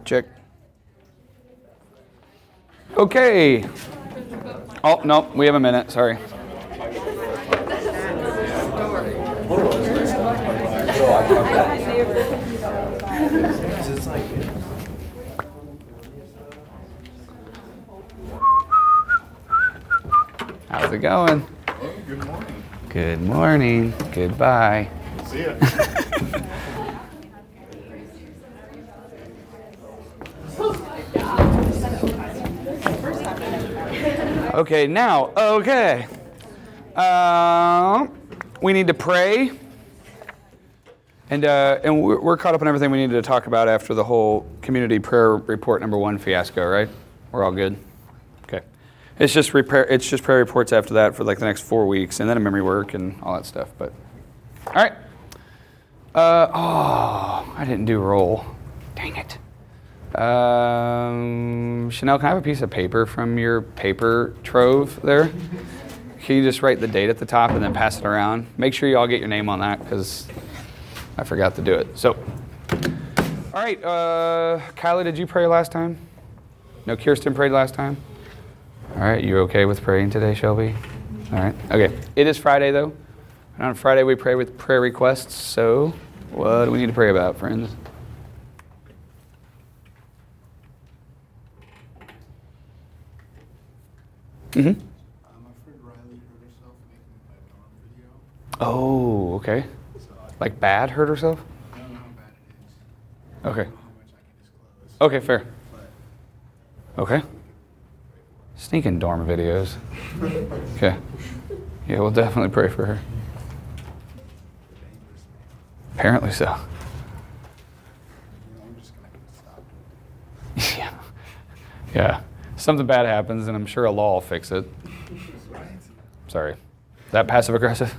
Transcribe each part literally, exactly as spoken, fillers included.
Check. Okay. Oh, no, we have a minute. Sorry. How's it going? Good morning. Good morning. Goodbye. See ya. Okay, now, okay. Uh, we need to pray. And uh, and we're, we're caught up on everything we needed to talk about after the whole community prayer report number one fiasco, right? We're all good? Okay. It's just repair. It's just prayer reports after that for like the next four weeks, and then a memory work and all that stuff. But all right. Uh, oh, I didn't do roll. Dang it. Um, Chanel, can I have a piece of paper from your paper trove there? Can you just write the date at the top and then pass it around? Make sure you all get your name on that because I forgot to do it. So, all right. Uh, Kylie, did you pray last time? No, Kirsten prayed last time? All right. You okay with praying today, Shelby? All right. Okay. It is Friday, though. And on Friday, we pray with prayer requests. So, what do we need to pray about, friends? Mm-hmm. I'm afraid Riley hurt herself making my Dawn video. Oh, okay. So I Like bad hurt herself? don't know how bad it is. Okay. I don't know how much I can disclose. Okay, fair. But Okay. Sneaking dorm videos. Okay. Yeah, we'll definitely pray for her. dangerous man. Apparently so. You know, I'm just gonna have to stop. Yeah. Yeah. Something bad happens, and I'm sure a law will fix it. Right? Sorry. Is that passive aggressive?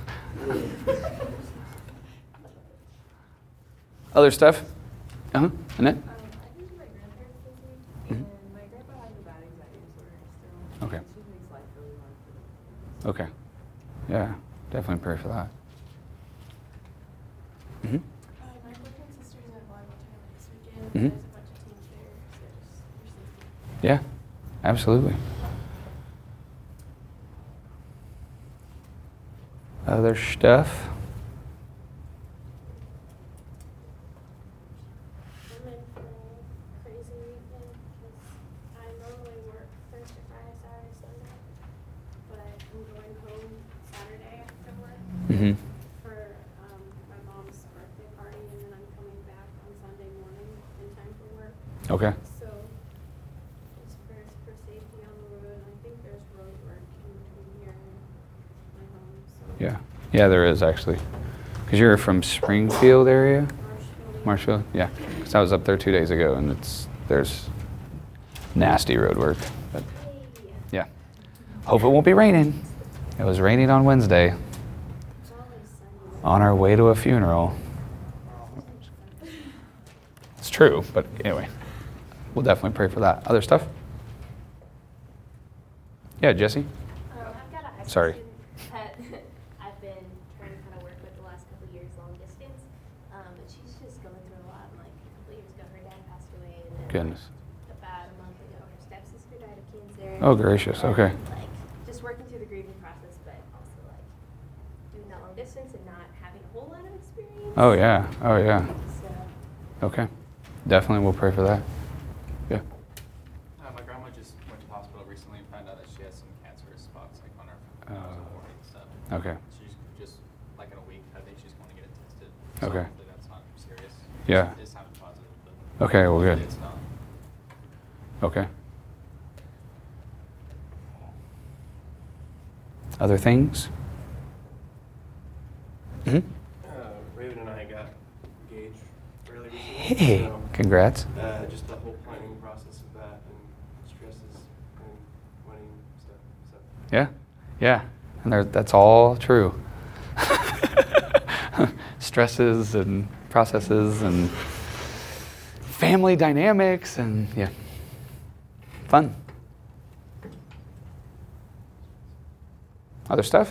Other stuff? Uh-huh. Annette? Um, I think my grandparents this week, and my grandpa has a bad anxiety disorder still. Okay. It just makes life really hard for them. Okay. Yeah. Definitely pray for that. Mm-hmm. Uh, my boyfriend's sister's at volleyball tournament this weekend. Mhm. There's a bunch of teams there, so just your safety. Yeah. Absolutely. Other stuff? I'm in for a crazy weekend because I normally work Thursday, Friday, Saturday, Sunday, but I'm going home Saturday after work Mm-hmm. for um, my mom's birthday party, and then I'm coming back on Sunday morning in time for work. Okay. So just prayers for safety on the road. I think there's road work in between here and my home. So Yeah. Yeah, there is actually. Because you're from Springfield area? Marshfield. Marshfield? Yeah. Because I was up there two days ago, and it's there's nasty road work. But Hey. yeah. Hope it won't be raining. It was raining on Wednesday It's always sunny. on our way to a funeral. It's true, but anyway. We'll definitely pray for that. Other stuff? Yeah, Jesse? Um, I've got a high school Sorry. student that I've been trying to kind of work with the last couple of years long distance, um, but she's just going through a lot. Like a couple of years ago, her dad passed away, and then Goodness. about a month ago, her stepsister died of cancer. Oh, gracious. And, Okay. Like just working through the grieving process, but also like doing that long distance and not having a whole lot of experience. Oh, yeah. Oh, yeah. So Okay. Definitely we'll pray for that. Yeah. Uh, my grandma just went to the hospital recently and found out that she has some cancerous spots like on her Oh. forehead and stuff. Okay. She's just like in a week. I think she's going to get it tested. Okay. So hopefully that's not serious. Yeah. It sounded positive, but Okay, well, good. hopefully it's not. Okay. Other things? Hmm? Uh, Raven and I got engaged fairly recently. Hey, so, congrats. uh, just the whole planning process of that and stresses and wedding stuff. So Yeah, yeah, and there, that's all true. Stresses and processes and family dynamics and yeah, fun. Other stuff?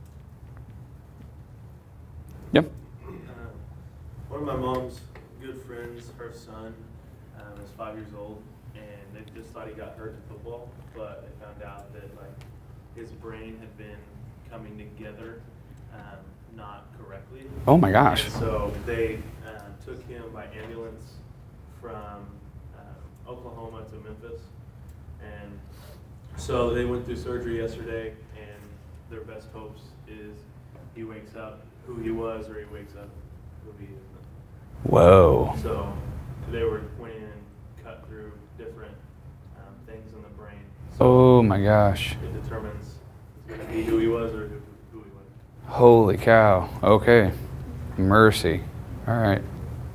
Yep. uh, one of my mom's good friends friends, her son, um, is five years old, and they just thought he got hurt in football, but they found out that like his brain had been coming together, um, not correctly. Oh my gosh. And so they uh, took him by ambulance from uh, Oklahoma to Memphis, and so they went through surgery yesterday, and their best hopes is he wakes up who he was, or he wakes up who he is now. Whoa. So they were went in and cut through different um, things in the brain. So Oh my gosh. it determines it's going to be who he was or who, who he was. Holy cow. Okay. Mercy. All right.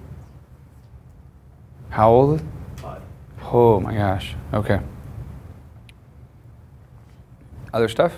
How old? Five. Oh my gosh. Okay. Other stuff?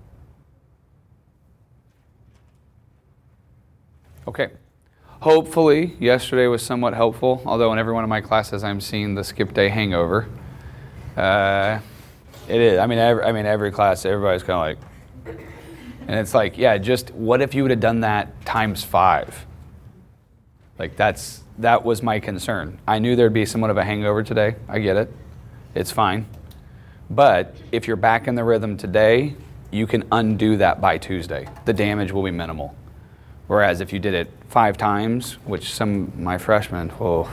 Okay. Hopefully, yesterday was somewhat helpful, although in every one of my classes I'm seeing the skip day hangover. Uh, it is. I mean, every, I mean, every class, everybody's kind of like, and it's like, yeah, just what if you would have done that times five? Like that's that was my concern. I knew there'd be somewhat of a hangover today. I get it. It's fine. But if you're back in the rhythm today, you can undo that by Tuesday. The damage will be minimal. Whereas if you did it five times, which some of my freshmen, oh,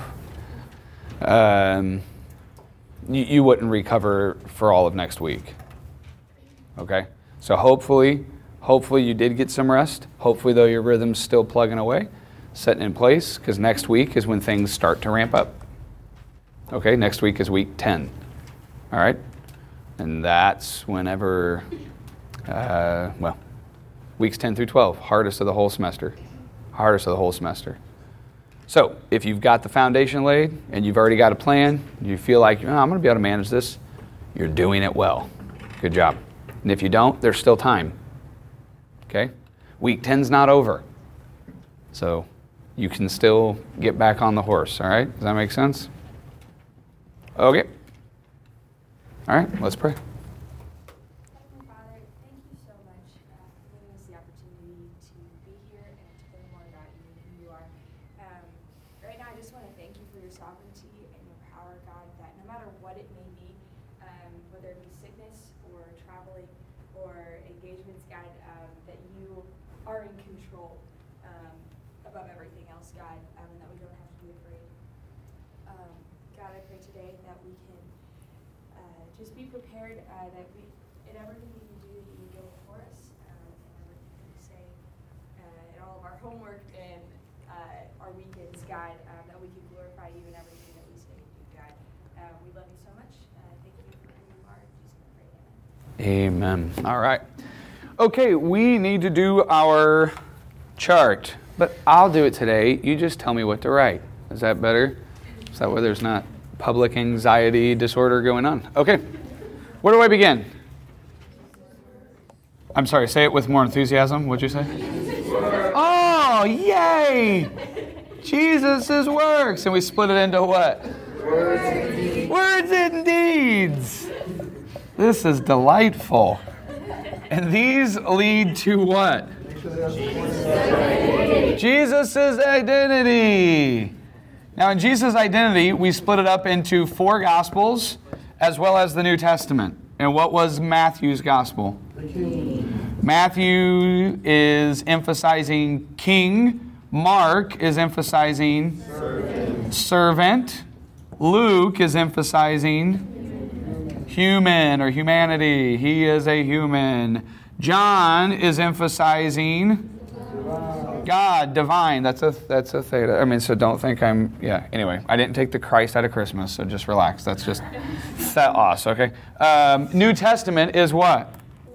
um, you, you wouldn't recover for all of next week. Okay? So hopefully, hopefully you did get some rest. Hopefully, though, your rhythm's still plugging away, setting in place, because next week is when things start to ramp up. Okay? Next week is week ten. All right? And that's whenever, uh, well, weeks ten through twelve, hardest of the whole semester. Hardest of the whole semester. So, if you've got the foundation laid and you've already got a plan, you feel like, oh, I'm going to be able to manage this, you're doing it well. Good job. And if you don't, there's still time. Okay? Week ten's not over. So, you can still get back on the horse, all right? Does that make sense? Okay. All right, let's pray. Heavenly Father, thank you so much uh, for giving us the opportunity to be here and to learn more about you and who you are. Um, right now, I just want to thank you for your sovereignty and your power, God, that no matter what it may be, um, whether it be sickness or traveling or engagements, God, um, that you are in control um, above everything else, God, um, and that we don't have to be afraid. Um, God, I pray today that we can Uh, just be prepared uh, that we, in everything that you do, that you would go before us, um, in everything that we say, uh, in all of our homework and uh, our weekends, God, um, that we can glorify you in everything that we say and do, God. Uh, we love you so much. Uh, thank you for who you are. In Jesus' name, I pray. Amen. Amen. All right. Okay, we need to do our chart, but I'll do it today. You just tell me what to write. Is that better? Is that where there's not public anxiety disorder going on? Okay. Where do I begin? I'm sorry, say it with more enthusiasm. What'd you say? Oh, yay! Jesus' works. And we split it into what? Words and deeds. Words and deeds. This is delightful. And these lead to what? Jesus' identity. Now, in Jesus' identity, we split it up into four Gospels as well as the New Testament. And what was Matthew's Gospel? The King. Matthew is emphasizing king. Mark is emphasizing servant. servant. Luke is emphasizing human or humanity. He is a human. John is emphasizing God, divine. That's a that's a theta. I mean, so don't think I'm, yeah. Anyway, I didn't take the Christ out of Christmas, so just relax. That's just theos, okay? Um, New Testament is what?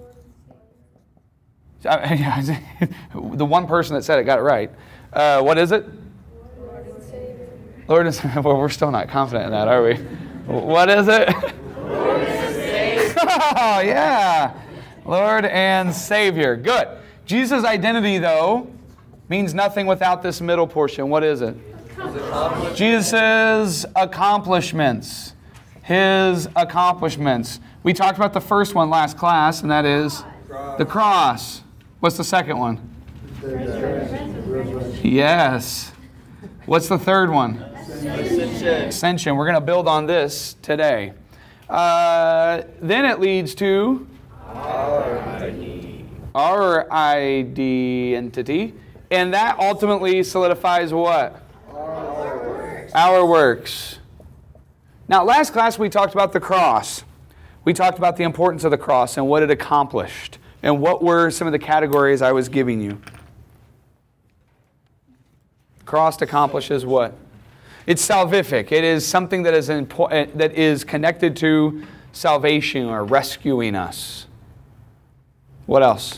The one person that said it got it right. Uh, what is it? Lord and Savior. Lord and Savior. Well, we're still not confident in that, are we? What is it? Lord and Savior. Oh, yeah. Lord and Savior. Good. Jesus' identity, though, means nothing without this middle portion. What is it? Jesus' accomplishments. His accomplishments. We talked about the first one last class, and that is the cross. What's the second one? Yes. What's the third one? Ascension. Ascension. We're going to build on this today. Uh, then it leads to Our identity. our identity. And that ultimately solidifies what? Our works. Our works. Now, last class we talked about the cross. We talked about the importance of the cross and what it accomplished. And what were some of the categories I was giving you? Cross accomplishes what? It's salvific. It is something that is important, that is connected to salvation or rescuing us. What else?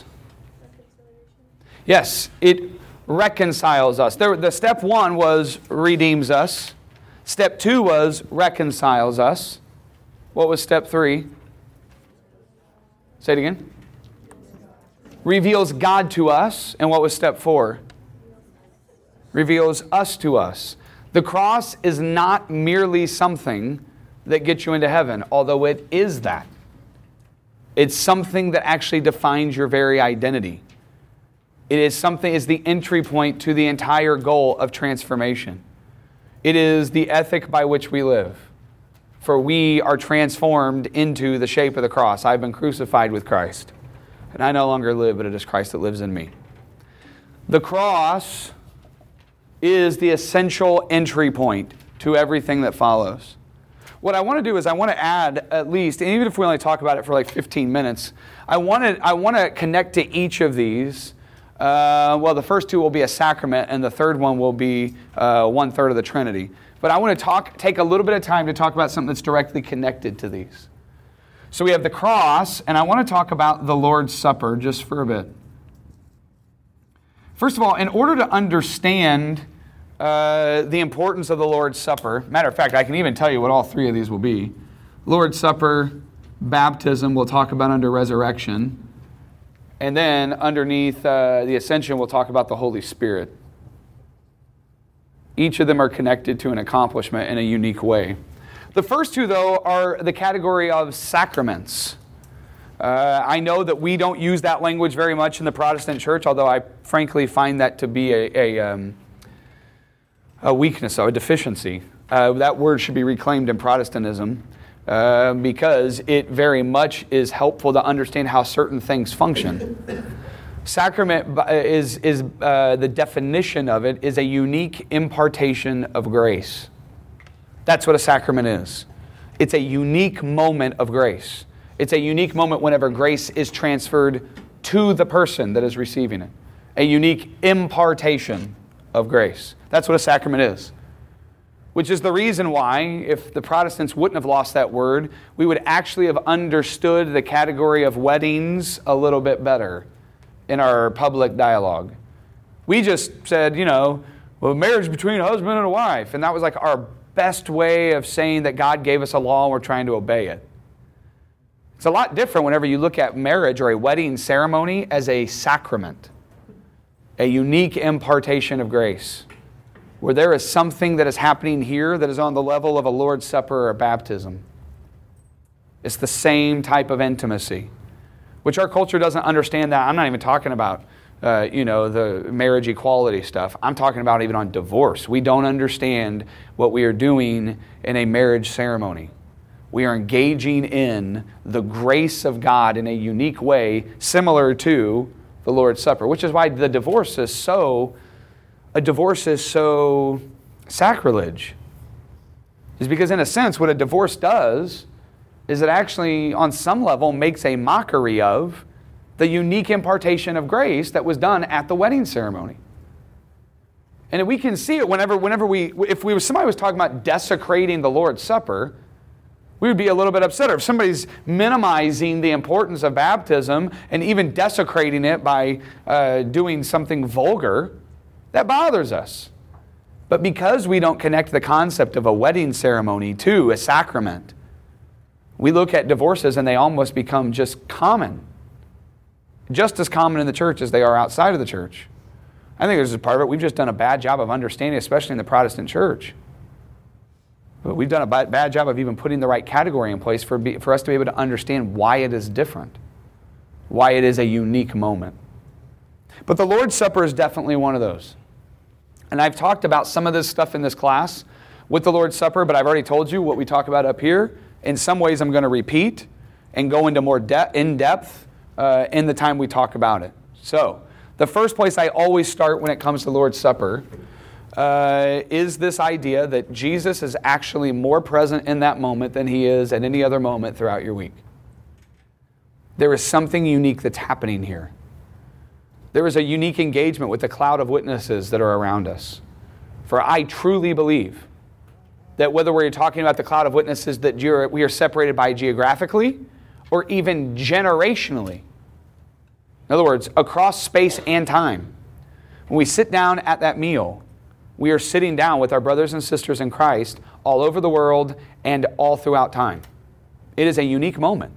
Yes, it reconciles us. There, the step one was redeems us. Step two was reconciles us. What was step three? Say it again. Reveals God to us. And what was step four? Reveals us to us. The cross is not merely something that gets you into heaven, although it is that. It's something that actually defines your very identity. It is something, is the entry point to the entire goal of transformation. It is the ethic by which we live. For we are transformed into the shape of the cross. I've been crucified with Christ. And I no longer live, but it is Christ that lives in me. The cross is the essential entry point to everything that follows. What I want to do is I want to add at least, and even if we only talk about it for like fifteen minutes, I want to, I want to connect to each of these. Uh, well, the first two will be a sacrament, and the third one will be uh, one third of the Trinity. But I want to talk, take a little bit of time to talk about something that's directly connected to these. So we have the cross, and I want to talk about the Lord's Supper just for a bit. First of all, in order to understand uh, the importance of the Lord's Supper, matter of fact, I can even tell you what all three of these will be. Lord's Supper, baptism, we'll talk about under resurrection. And then underneath uh, the ascension, we'll talk about the Holy Spirit. Each of them are connected to an accomplishment in a unique way. The first two, though, are the category of sacraments. Uh, I know that we don't use that language very much in the Protestant church, although I frankly find that to be a, a, um, a weakness, a deficiency. Uh, that word should be reclaimed in Protestantism. Uh, because it very much is helpful to understand how certain things function. Sacrament is, is uh, the definition of it is a unique impartation of grace. That's what a sacrament is. It's a unique moment of grace. It's a unique moment whenever grace is transferred to the person that is receiving it. A unique impartation of grace. That's what a sacrament is. Which is the reason why, if the Protestants wouldn't have lost that word, we would actually have understood the category of weddings a little bit better in our public dialogue. We just said, you know, well, marriage between a husband and a wife. And that was like our best way of saying that God gave us a law and we're trying to obey it. It's a lot different whenever you look at marriage or a wedding ceremony as a sacrament. A unique impartation of grace. Where there is something that is happening here that is on the level of a Lord's Supper or a baptism. It's the same type of intimacy, which our culture doesn't understand that. I'm not even talking about, uh, you know, the marriage equality stuff. I'm talking about even on divorce. We don't understand what we are doing in a marriage ceremony. We are engaging in the grace of God in a unique way, similar to the Lord's Supper, which is why the divorce is so... A divorce is so sacrilege. Is because in a sense what a divorce does is it actually on some level makes a mockery of the unique impartation of grace that was done at the wedding ceremony. And we can see it whenever whenever we if we somebody was talking about desecrating the Lord's Supper, we would be a little bit upset. Or if somebody's minimizing the importance of baptism and even desecrating it by uh, doing something vulgar, that bothers us. But because we don't connect the concept of a wedding ceremony to a sacrament, we look at divorces and they almost become just common. Just as common in the church as they are outside of the church. I think this is part of it. We've just done a bad job of understanding, especially in the Protestant church. But we've done a bad job of even putting the right category in place for, be, for us to be able to understand why it is different. Why it is a unique moment. But the Lord's Supper is definitely one of those. And I've talked about some of this stuff in this class. with the Lord's Supper, but I've already told you what we talk about up here. In some ways, I'm going to repeat and go into more de- in-depth uh, in the time we talk about it. So, the first place I always start when it comes to Lord's Supper uh, is this idea that Jesus is actually more present in that moment than he is at any other moment throughout your week. There is something unique that's happening here. There is a unique engagement with the cloud of witnesses that are around us. For I truly believe that whether we're talking about the cloud of witnesses that you're, we are separated by geographically or even generationally, in other words, across space and time, when we sit down at that meal, we are sitting down with our brothers and sisters in Christ all over the world and all throughout time. It is a unique moment.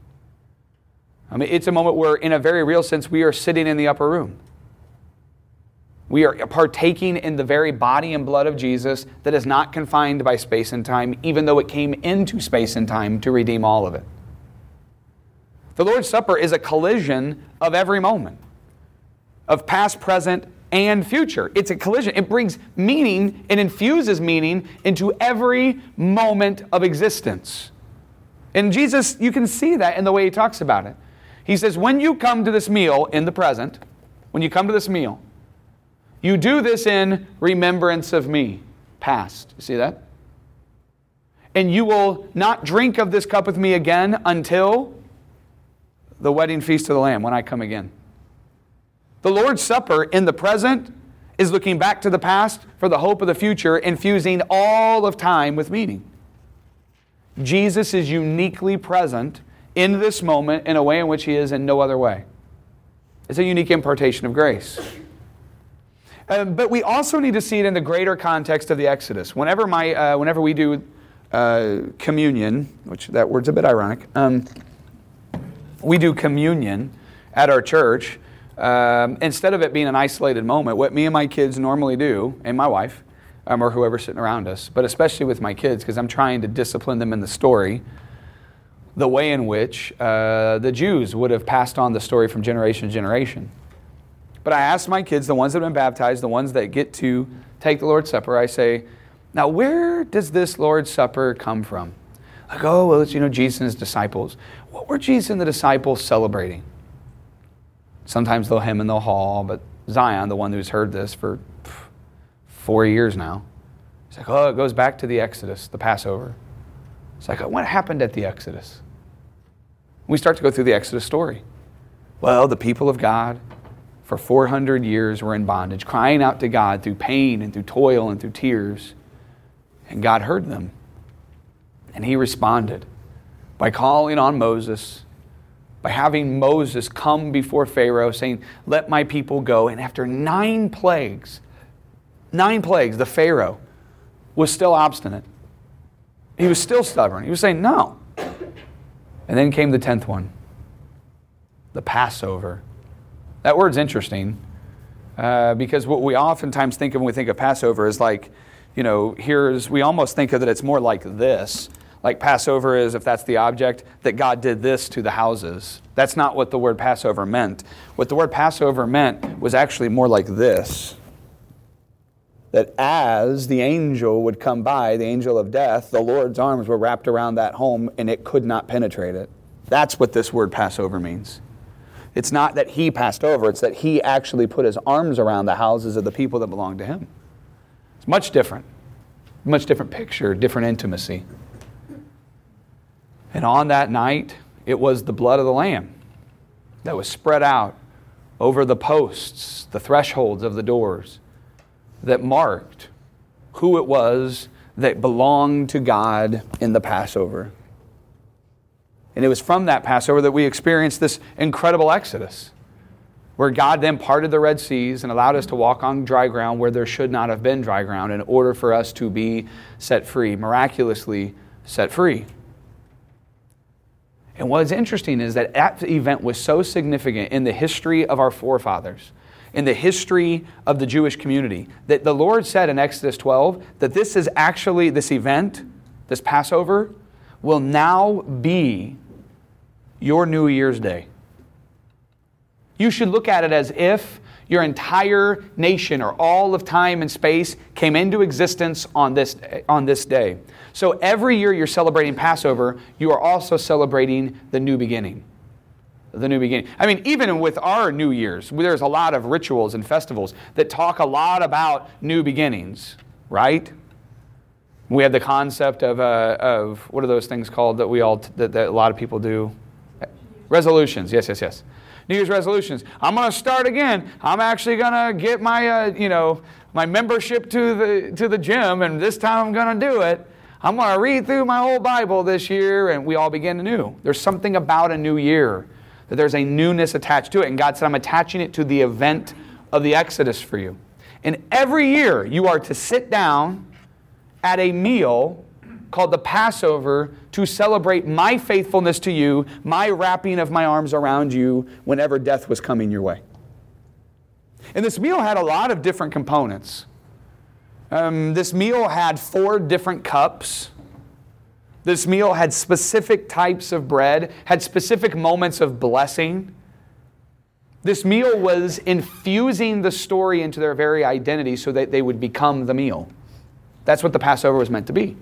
I mean, it's a moment where, in a very real sense, we are sitting in the upper room. We are partaking in the very body and blood of Jesus that is not confined by space and time, even though it came into space and time to redeem all of it. The Lord's Supper is a collision of every moment, of past, present, and future. It's a collision. It brings meaning, it infuses meaning into every moment of existence. And Jesus, you can see that in the way he talks about it. He says, when you come to this meal in the present, when you come to this meal, you do this in remembrance of me, past. You see that? And you will not drink of this cup with me again until the wedding feast of the Lamb, when I come again. The Lord's Supper in the present is looking back to the past for the hope of the future, infusing all of time with meaning. Jesus is uniquely present in this moment in a way in which he is in no other way. It's a unique impartation of grace. Uh, but we also need to see it in the greater context of the Exodus. Whenever my, uh, whenever we do uh, communion, which that word's a bit ironic, um, we do communion at our church. Um, instead of it being an isolated moment, what me and my kids normally do, and my wife, um, or whoever's sitting around us, but especially with my kids, because I'm trying to discipline them in the story, the way in which uh, the Jews would have passed on the story from generation to generation. But I ask my kids, the ones that have been baptized, the ones that get to take the Lord's Supper, I say, now where does this Lord's Supper come from? Like, oh, well, it's, you know, Jesus and his disciples. What were Jesus and the disciples celebrating? Sometimes they'll hem and they'll haw, but Zion, the one who's heard this for four years now, he's like, oh, it goes back to the Exodus, the Passover. It's like, what happened at the Exodus? We start to go through the Exodus story. Well, the people of God for four hundred years were in bondage, crying out to God through pain and through toil and through tears. And God heard them. And he responded by calling on Moses, by having Moses come before Pharaoh saying, let my people go. And after nine plagues, nine plagues, the Pharaoh was still obstinate. He was still stubborn. He was saying, no. And then came the tenth one, the Passover. That word's interesting uh, because what we oftentimes think of when we think of Passover is like, you know, here's, we almost think of that it's more like this. Like Passover is, if that's the object, that God did this to the houses. That's not what the word Passover meant. What the word Passover meant was actually more like this. That as the angel would come by, the angel of death, the Lord's arms were wrapped around that home and it could not penetrate it. That's what this word Passover means. It's not that he passed over, it's that he actually put his arms around the houses of the people that belonged to him. It's much different. Much different picture, different intimacy. And on that night, it was the blood of the Lamb that was spread out over the posts, the thresholds of the doors, that marked who it was that belonged to God in the Passover. And it was from that Passover that we experienced this incredible Exodus, where God then parted the Red Seas and allowed us to walk on dry ground where there should not have been dry ground in order for us to be set free, miraculously set free. And what's interesting is that that event was so significant in the history of our forefathers, in the history of the Jewish community, that the Lord said in Exodus twelve that this is actually, this event, this Passover, will now be your New Year's Day. You should look at it as if Your entire nation, or all of time and space, came into existence on this, on this day. So every year you're celebrating Passover, you are also celebrating the new beginning. The new beginning. I mean, even with our New Year's, there's a lot of rituals and festivals that talk a lot about new beginnings, right? We have the concept of, uh, of what are those things called that we all, that, that a lot of people do? Resolutions, yes, yes, yes. New Year's resolutions. I'm going to start again. I'm actually going to get my, uh, you know, my membership to the to the gym, and this time I'm going to do it. I'm going to read through my whole Bible this year, and we all begin anew. There's something about a new year, that there's a newness attached to it, and God said, I'm attaching it to the event of the Exodus for you. And every year, you are to sit down at a meal called the Passover to celebrate my faithfulness to you, my wrapping of my arms around you whenever death was coming your way. And this meal had a lot of different components. Um, this meal had four different cups. This meal had specific types of bread, had specific moments of blessing. This meal was infusing the story into their very identity so that they would become the meal. That's what the Passover was meant to be.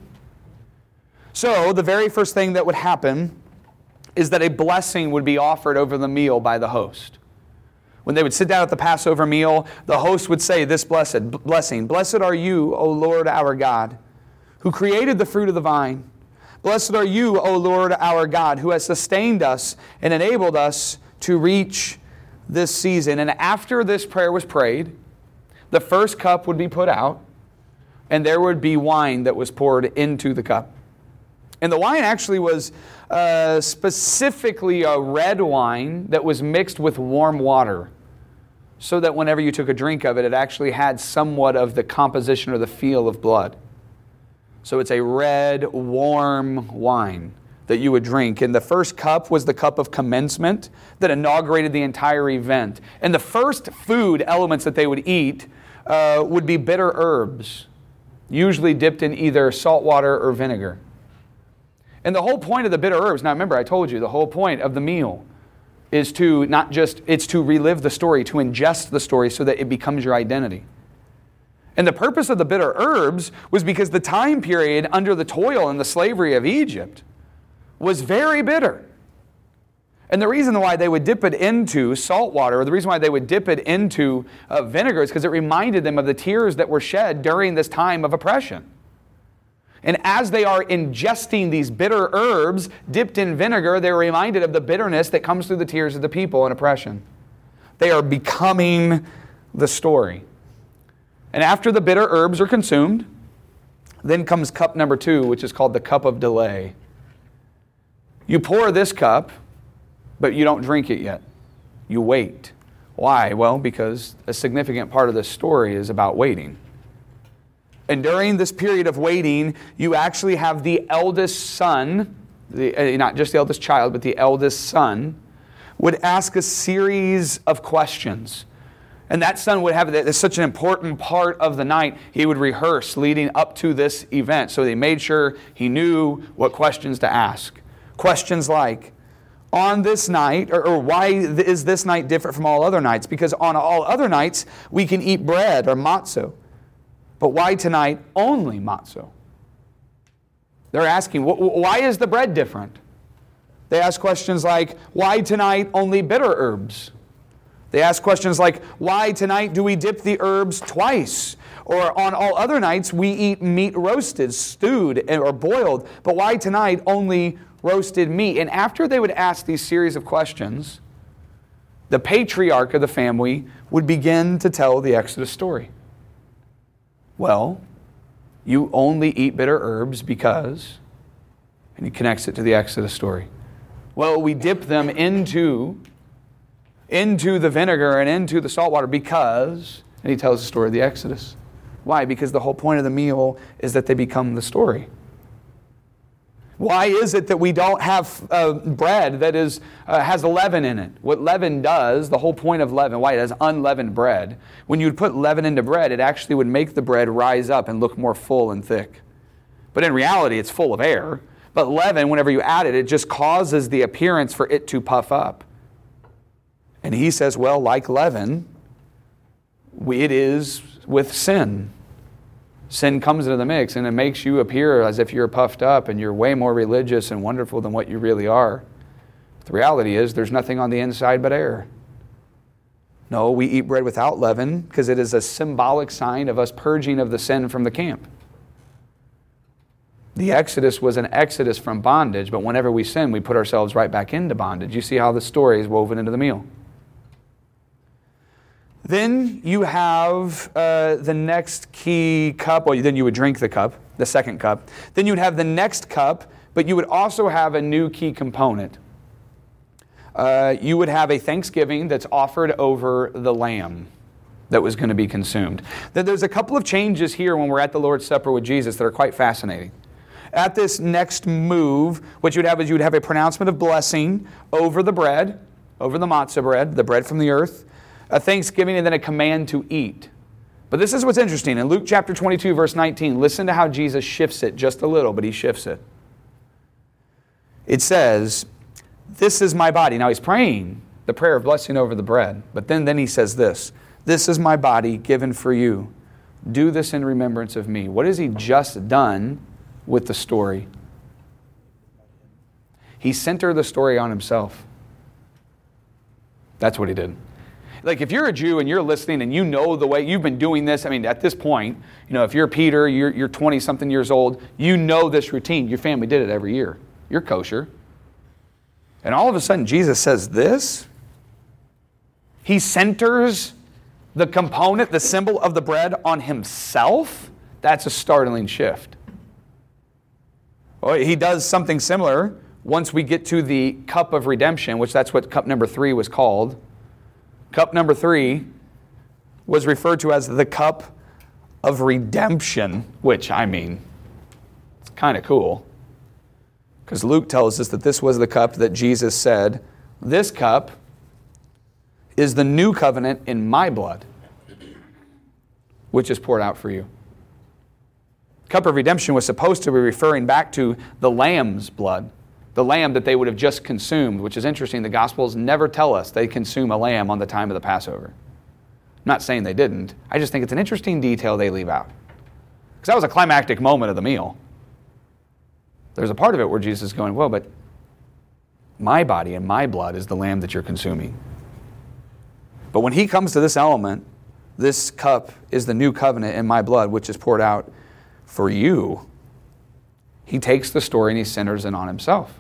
So the very first thing that would happen is that a blessing would be offered over the meal by the host. When they would sit down at the Passover meal, the host would say this blessed blessing, "Blessed are you, O Lord our God, who created the fruit of the vine. Blessed are you, O Lord our God, who has sustained us and enabled us to reach this season." And after this prayer was prayed, the first cup would be put out, and there would be wine that was poured into the cup. And the wine actually was uh, specifically a red wine that was mixed with warm water, so that whenever you took a drink of it, it actually had somewhat of the composition or the feel of blood. So it's a red, warm wine that you would drink. And the first cup was the cup of commencement that inaugurated the entire event. And the first food elements that they would eat uh, would be bitter herbs, usually dipped in either salt water or vinegar. And the whole point of the bitter herbs, now remember I told you, the whole point of the meal is to not just, it's to relive the story, to ingest the story so that it becomes your identity. And the purpose of the bitter herbs was because the time period under the toil and the slavery of Egypt was very bitter. And the reason why they would dip it into salt water, or the reason why they would dip it into uh, vinegar, is because it reminded them of the tears that were shed during this time of oppression. And as they are ingesting these bitter herbs dipped in vinegar, they're reminded of the bitterness that comes through the tears of the people in oppression. They are becoming the story. And after the bitter herbs are consumed, then comes cup number two, which is called the cup of delay. You pour this cup, but you don't drink it yet. You wait. Why? Well, because a significant part of this story is about waiting. And during this period of waiting, you actually have the eldest son, the, uh, not just the eldest child, but the eldest son, would ask a series of questions. And that son would have, that's such an important part of the night, he would rehearse leading up to this event. So they made sure he knew what questions to ask. Questions like, on this night, or, or why is this night different from all other nights? Because on all other nights, we can eat bread or matzo. But why tonight only matzo? They're asking, why is the bread different? They ask questions like, why tonight only bitter herbs? They ask questions like, why tonight do we dip the herbs twice? Or on all other nights we eat meat roasted, stewed, or boiled, but why tonight only roasted meat? And after they would ask these series of questions, the patriarch of the family would begin to tell the Exodus story. Well, you only eat bitter herbs because, and he connects it to the Exodus story. Well, we dip them into, into the vinegar and into the salt water because, and he tells the story of the Exodus. Why? Because the whole point of the meal is that they become the story. Why is it that we don't have uh, bread that is uh, has leaven in it? What leaven does, the whole point of leaven, why it has unleavened bread, when you would put leaven into bread, it actually would make the bread rise up and look more full and thick. But in reality, it's full of air. But leaven, whenever you add it, it just causes the appearance for it to puff up. And he says, well, like leaven, we, it is with sin. Sin comes into the mix and it makes you appear as if you're puffed up and you're way more religious and wonderful than what you really are. But the reality is there's nothing on the inside but air. No, we eat bread without leaven because it is a symbolic sign of us purging of the sin from the camp. The Exodus was an exodus from bondage, but whenever we sin, we put ourselves right back into bondage. You see how the story is woven into the meal. Then you have uh, the next key cup. Well, then you would drink the cup, the second cup. Then you would have the next cup, but you would also have a new key component. Uh, you would have a thanksgiving that's offered over the lamb that was going to be consumed. Then there's a couple of changes here when we're at the Lord's Supper with Jesus that are quite fascinating. At this next move, what you'd have is you'd have a pronouncement of blessing over the bread, over the matzah bread, the bread from the earth, a thanksgiving, and then a command to eat. But this is what's interesting. In Luke chapter twenty-two, verse nineteen, listen to how Jesus shifts it just a little, but he shifts it. It says, this is my body. Now he's praying the prayer of blessing over the bread, but then, then he says this, this is my body given for you. Do this in remembrance of me. What has he just done with the story? He centered the story on himself. That's what he did. Like if you're a Jew and you're listening and you know the way you've been doing this, I mean, at this point, you know, if you're Peter, you're, you're twenty-something years old, you know this routine. Your family did it every year. You're kosher. And all of a sudden, Jesus says this. He centers the component, the symbol of the bread on himself. That's a startling shift. Well, he does something similar once we get to the cup of redemption, which that's what cup number three was called. Cup number three was referred to as the cup of redemption, which, I mean, it's kind of cool. Because Luke tells us that this was the cup that Jesus said, this cup is the new covenant in my blood, which is poured out for you. Cup of redemption was supposed to be referring back to the lamb's blood, the lamb that they would have just consumed, which is interesting. The Gospels never tell us they consume a lamb on the time of the Passover. I'm not saying they didn't. I just think it's an interesting detail they leave out. Because that was a climactic moment of the meal. There's a part of it where Jesus is going, well, but my body and my blood is the lamb that you're consuming. But when he comes to this element, this cup is the new covenant in my blood, which is poured out for you. He takes the story and he centers it on himself.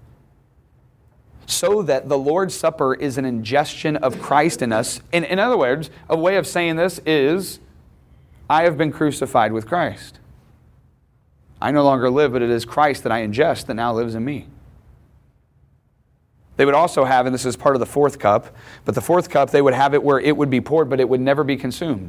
So that the Lord's Supper is an ingestion of Christ in us. In, in other words, a way of saying this is, I have been crucified with Christ. I no longer live, but it is Christ that I ingest that now lives in me. They would also have, and this is part of the fourth cup, but the fourth cup, they would have it where it would be poured, but it would never be consumed.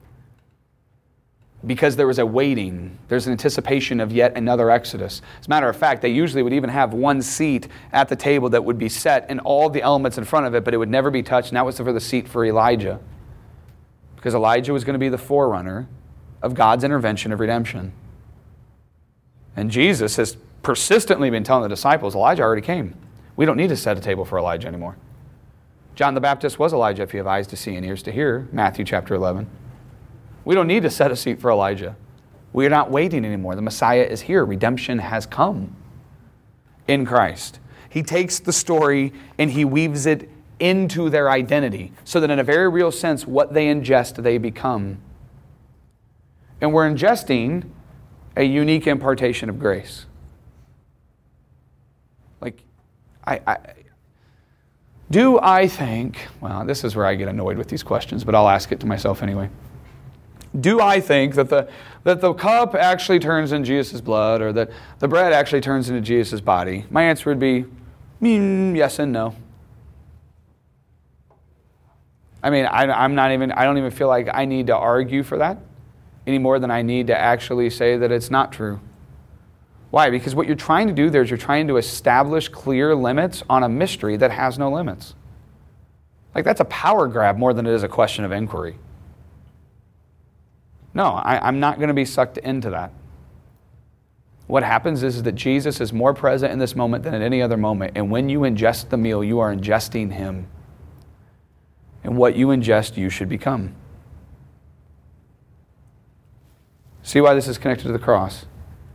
Because there was a waiting. There's an anticipation of yet another Exodus. As a matter of fact, they usually would even have one seat at the table that would be set and all the elements in front of it, but it would never be touched, and that was for the seat for Elijah. Because Elijah was going to be the forerunner of God's intervention of redemption. And Jesus has persistently been telling the disciples, Elijah already came. We don't need to set a table for Elijah anymore. John the Baptist was Elijah if you have eyes to see and ears to hear, Matthew chapter eleven. We don't need to set a seat for Elijah. We are not waiting anymore. The Messiah is here. Redemption has come in Christ. He takes the story and he weaves it into their identity so that in a very real sense, what they ingest, they become. And we're ingesting a unique impartation of grace. Like, I, I do I think, well, this is where I get annoyed with these questions, but I'll ask it to myself anyway. Do I think that the that the cup actually turns into Jesus' blood or that the bread actually turns into Jesus' body? My answer would be mm, yes and no. I mean, I, I'm not even, I don't even feel like I need to argue for that any more than I need to actually say that it's not true. Why? Because what you're trying to do there is you're trying to establish clear limits on a mystery that has no limits. Like that's a power grab more than it is a question of inquiry. No, I, I'm not going to be sucked into that. What happens is that Jesus is more present in this moment than at any other moment. And when you ingest the meal, you are ingesting him. And what you ingest, you should become. See why this is connected to the cross?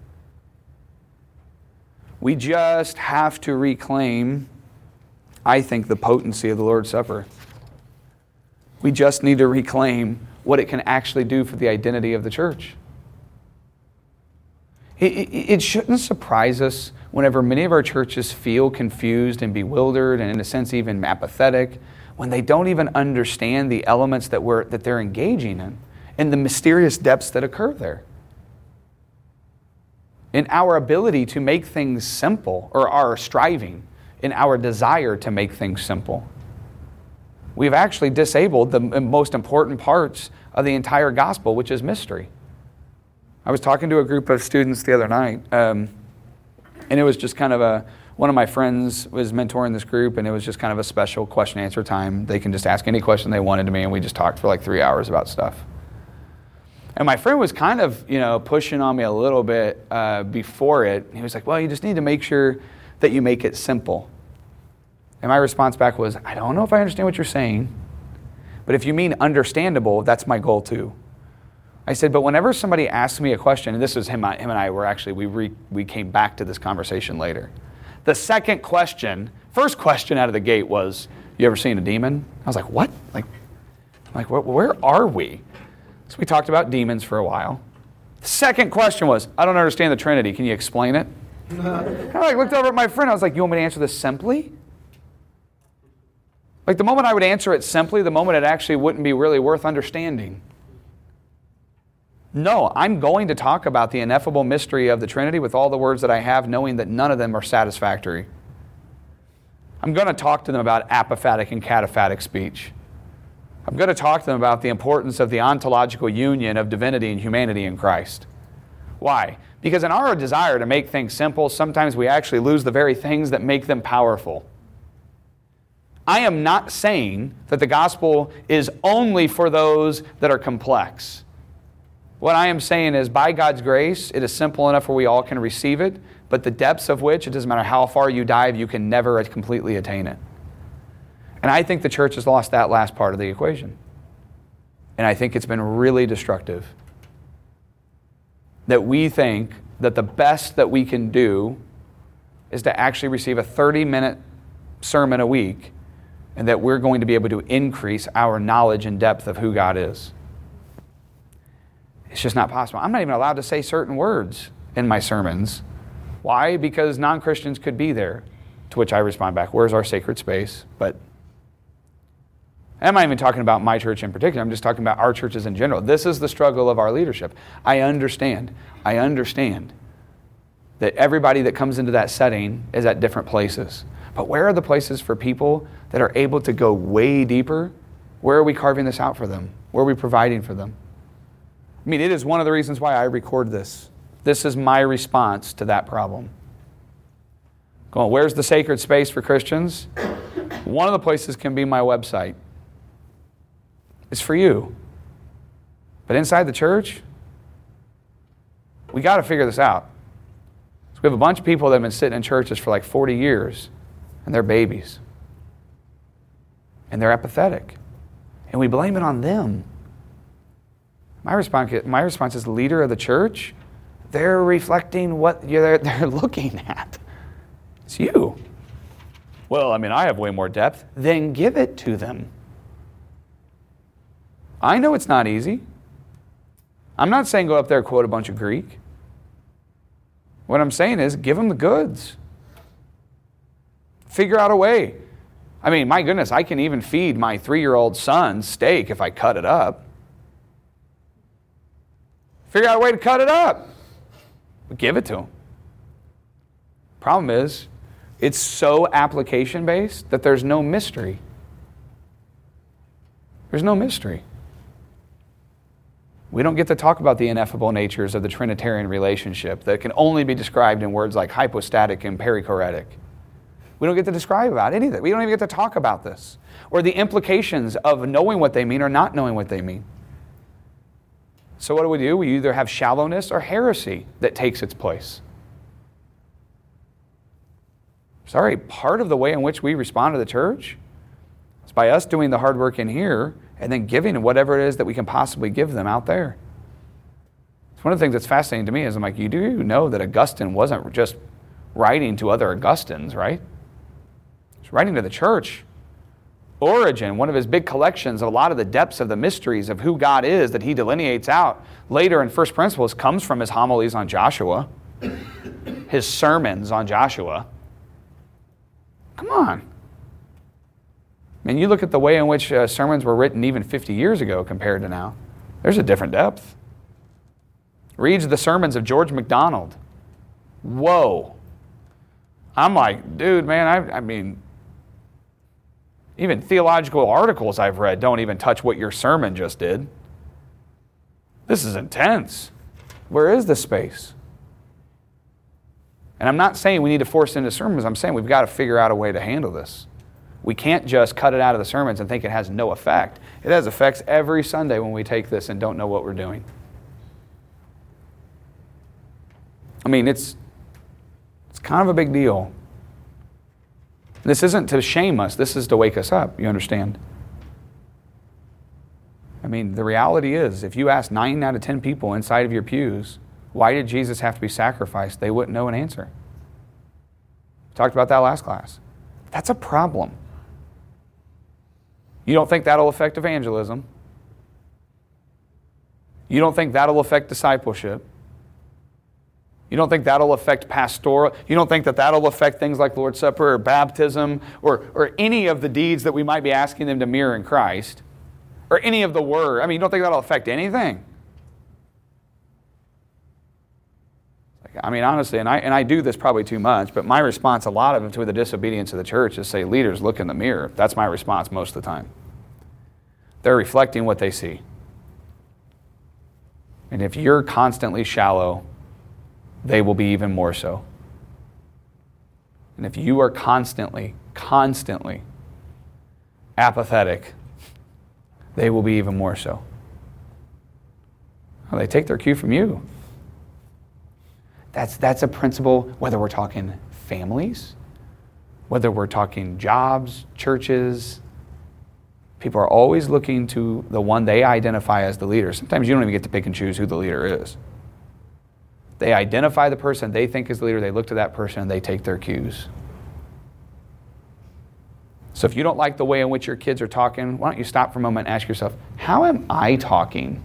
We just have to reclaim, I think, the potency of the Lord's Supper. We just need to reclaim what it can actually do for the identity of the church. It, it, it shouldn't surprise us whenever many of our churches feel confused and bewildered and in a sense even apathetic when they don't even understand the elements that we're that they're engaging in and the mysterious depths that occur there. In our ability to make things simple, or our striving, in our desire to make things simple, we've actually disabled the most important parts of the entire gospel, which is mystery. I was talking to a group of students the other night, um, and it was just kind of a, one of my friends was mentoring this group, and it was just kind of a special question answer time. They can just ask any question they wanted to me, and we just talked for like three hours about stuff. And my friend was kind of, you know, pushing on me a little bit uh, before it. He was like, well, you just need to make sure that you make it simple. And my response back was, I don't know if I understand what you're saying, but if you mean understandable, that's my goal too. I said, but whenever somebody asks me a question, and this was him, him and I were actually, we re, we came back to this conversation later. The second question, first question out of the gate was, you ever seen a demon? I was like, what? Like, like where, where are we? So we talked about demons for a while. The second question was, I don't understand the Trinity. Can you explain it? I like looked over at my friend. I was like, you want me to answer this simply? Like the moment I would answer it simply, the moment it actually wouldn't be really worth understanding. No, I'm going to talk about the ineffable mystery of the Trinity with all the words that I have, knowing that none of them are satisfactory. I'm going to talk to them about apophatic and cataphatic speech. I'm going to talk to them about the importance of the ontological union of divinity and humanity in Christ. Why? Because in our desire to make things simple, sometimes we actually lose the very things that make them powerful. I am not saying that the gospel is only for those that are complex. What I am saying is, by God's grace, it is simple enough where we all can receive it, but the depths of which, it doesn't matter how far you dive, you can never completely attain it. And I think the church has lost that last part of the equation. And I think it's been really destructive. That we think that the best that we can do is to actually receive a thirty-minute sermon a week, and that we're going to be able to increase our knowledge and depth of who God is. It's just not possible. I'm not even allowed to say certain words in my sermons. Why? Because non-Christians could be there. To which I respond back, where's our sacred space? But I'm not even talking about my church in particular. I'm just talking about our churches in general. This is the struggle of our leadership. I understand. I understand that everybody that comes into that setting is at different places. But where are the places for people that are able to go way deeper? Where are we carving this out for them? Where are we providing for them? I mean, it is one of the reasons why I record this. This is my response to that problem. Going, where's the sacred space for Christians? One of the places can be my website. It's for you. But inside the church, we got to figure this out. So we have a bunch of people that have been sitting in churches for like forty years, and they're babies. And they're apathetic. And we blame it on them. My response, my response is, leader of the church, they're reflecting what you're, they're looking at. It's you. Well, I mean, I have way more depth. Then give it to them. I know it's not easy. I'm not saying go up there and quote a bunch of Greek. What I'm saying is give them the goods. Figure out a way. I mean, my goodness, I can even feed my three-year-old son steak if I cut it up. Figure out a way to cut it up. But give it to him. Problem is, it's so application-based that there's no mystery. There's no mystery. We don't get to talk about the ineffable natures of the Trinitarian relationship that can only be described in words like hypostatic and perichoretic. We don't get to describe about any of that. We don't even get to talk about this. Or the implications of knowing what they mean or not knowing what they mean. So what do we do? We either have shallowness or heresy that takes its place. Sorry, part of the way in which we respond to the church is by us doing the hard work in here and then giving whatever it is that we can possibly give them out there. It's one of the things that's fascinating to me is I'm like, you do know that Augustine wasn't just writing to other Augustines, right? He's writing to the church. Origen, one of his big collections of a lot of the depths of the mysteries of who God is that he delineates out later in First Principles comes from his homilies on Joshua, his sermons on Joshua. Come on. I mean, you look at the way in which uh, sermons were written even fifty years ago compared to now. There's a different depth. Reads the sermons of George MacDonald. Whoa. I'm like, dude, man, I, I mean... even theological articles I've read don't even touch what your sermon just did. This is intense. Where is the space? And I'm not saying we need to force into sermons. I'm saying we've got to figure out a way to handle this. We can't just cut it out of the sermons and think it has no effect. It has effects every Sunday when we take this and don't know what we're doing. I mean, it's it's kind of a big deal. This isn't to shame us. This is to wake us up. You understand? I mean, the reality is, if you ask nine out of ten people inside of your pews, why did Jesus have to be sacrificed? They wouldn't know an answer. We talked about that last class. That's a problem. You don't think that'll affect evangelism? You don't think that'll affect discipleship? You don't think that'll affect pastoral? You don't think that that'll affect things like Lord's Supper or baptism or, or any of the deeds that we might be asking them to mirror in Christ? Or any of the word? I mean, you don't think that'll affect anything? I mean, honestly, and I, and I do this probably too much, but my response a lot of it to the disobedience of the church is say, leaders, look in the mirror. That's my response most of the time. They're reflecting what they see. And if you're constantly shallow, they will be even more so. And if you are constantly, constantly apathetic, they will be even more so. Well, they take their cue from you. That's, that's a principle, whether we're talking families, whether we're talking jobs, churches. People are always looking to the one they identify as the leader. Sometimes you don't even get to pick and choose who the leader is. They identify the person they think is the leader, they look to that person, and they take their cues. So if you don't like the way in which your kids are talking, why don't you stop for a moment and ask yourself, how am I talking?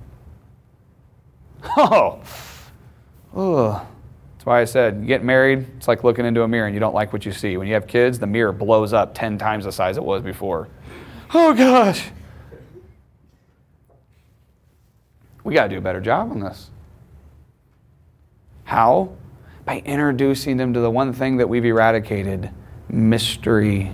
Oh, ugh. That's why I said, you get married, it's like looking into a mirror and you don't like what you see. When you have kids, the mirror blows up ten times the size it was before. Oh gosh. We got to do a better job on this. How? By introducing them to the one thing that we've eradicated, mystery.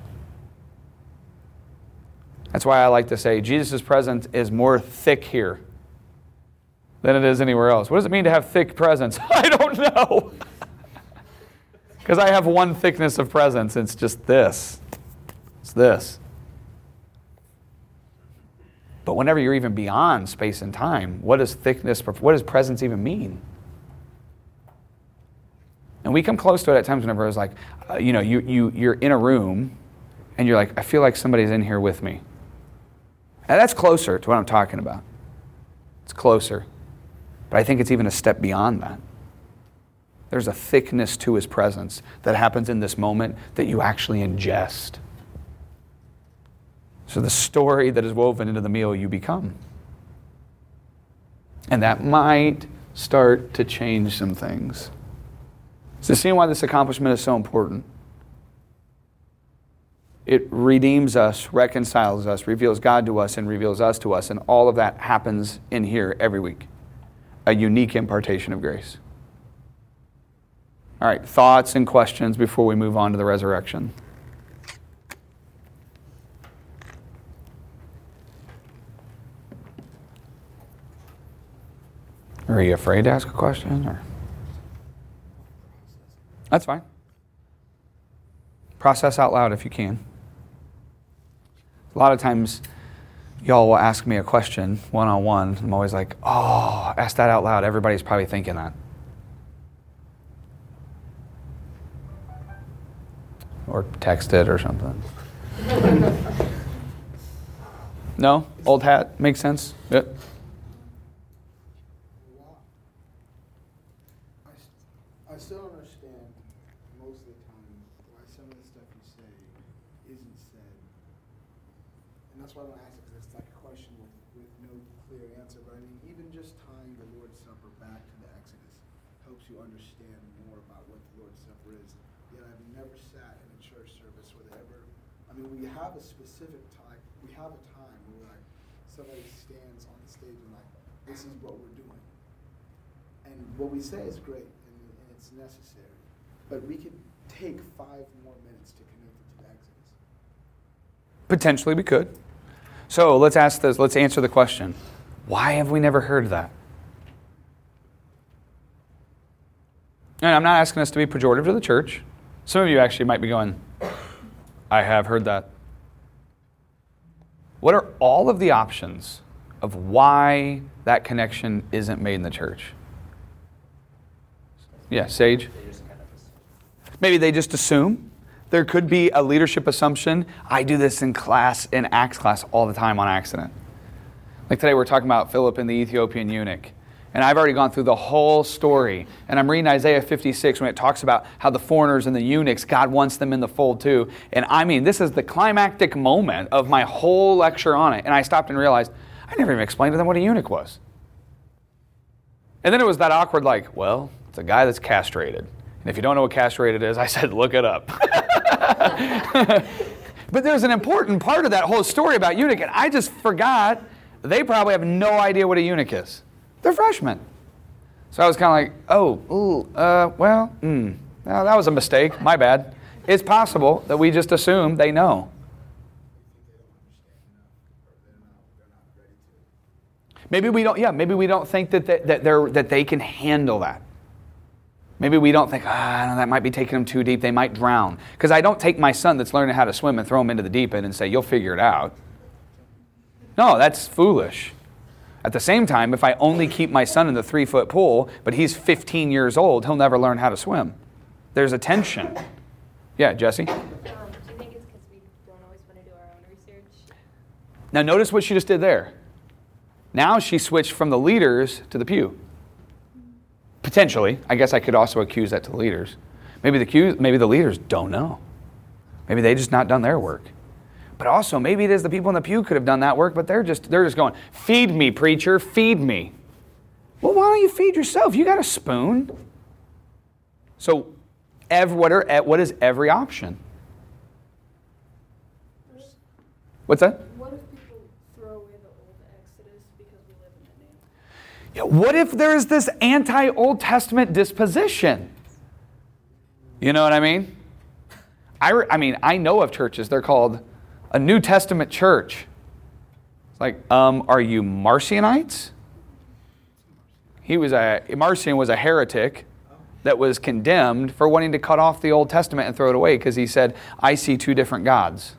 That's why I like to say Jesus' presence is more thick here than it is anywhere else. What does it mean to have thick presence? I don't know. Because I have one thickness of presence. It's just this. It's this. But whenever you're even beyond space and time, what does thickness, what does presence even mean? And we come close to it at times whenever it's like, uh, you know, you, you, you're in a room and you're like, I feel like somebody's in here with me. And that's closer to what I'm talking about. It's closer. But I think it's even a step beyond that. There's a thickness to his presence that happens in this moment that you actually ingest. So the story that is woven into the meal you become. And that might start to change some things. So seeing why this accomplishment is so important. It redeems us, reconciles us, reveals God to us, and reveals us to us. And all of that happens in here every week. A unique impartation of grace. All right, thoughts and questions before we move on to the resurrection. Are you afraid to ask a question? Or? That's fine. Process out loud if you can. A lot of times, y'all will ask me a question one-on-one. I'm always like, oh, ask that out loud. Everybody's probably thinking that. Or text it or something. No? Old hat? Makes sense? Yep. Why, don't understand most of the time why some of the stuff you say isn't said. And that's why I don't ask it, because it's like a question with, with no clear answer. But I mean, even just tying the Lord's Supper back to the Exodus helps you understand more about what the Lord's Supper is. Yet I've never sat in a church service where they ever, I mean, we have a specific time, we have a time where like somebody stands on the stage and like, this is what we're doing. And what we say is great, and, and it's necessary. But we could take five more minutes to connect it to the Exodus. Potentially we could. So let's ask this, let's answer the question. Why have we never heard that? And I'm not asking us to be pejorative to the church. Some of you actually might be going, I have heard that. What are all of the options of why that connection isn't made in the church? Yeah, Sage? Maybe they just assume. There could be a leadership assumption. I do this in class, in Acts class, all the time on accident. Like today we're talking about Philip and the Ethiopian eunuch. And I've already gone through the whole story. And I'm reading Isaiah fifty-six when it talks about how the foreigners and the eunuchs, God wants them in the fold too. And I mean, this is the climactic moment of my whole lecture on it. And I stopped and realized, I never even explained to them what a eunuch was. And then it was that awkward like, well, it's a guy that's castrated. And if you don't know what castrated is, I said, look it up. But there's an important part of that whole story about eunuch, and I just forgot. They probably have no idea what a eunuch is. They're freshmen. So I was kind of like, oh, ooh, uh, well, mm, no, that was a mistake. My bad. It's possible that we just assume they know. Maybe we don't. Yeah, maybe we don't think that they, that they're that they can handle that. Maybe we don't think, ah, no, that might be taking them too deep. They might drown. Because I don't take my son that's learning how to swim and throw him into the deep end and say, you'll figure it out. No, that's foolish. At the same time, if I only keep my son in the three-foot pool, but he's fifteen years old, he'll never learn how to swim. There's a tension. Yeah, Jesse? Um, do you think it's because we don't always want to do our own research? Now notice what she just did there. Now she switched from the leaders to the pew. Potentially. I guess I could also accuse that to the leaders. Maybe the, maybe the leaders don't know. Maybe they just not done their work. But also, maybe it is the people in the pew could have done that work, but they're just they're just going, feed me, preacher, feed me. Well, why don't you feed yourself? You got a spoon. So, every, what, are, what is every option? What's that? What if people throw away the old Exodus because we live in the new? Yeah, what if there is this anti-Old Testament disposition? You know what I mean? I, re, I mean, I know of churches, they're called a New Testament church. It's like, um, are you Marcionites? He was a, Marcion was a heretic that was condemned for wanting to cut off the Old Testament and throw it away because he said, I see two different gods.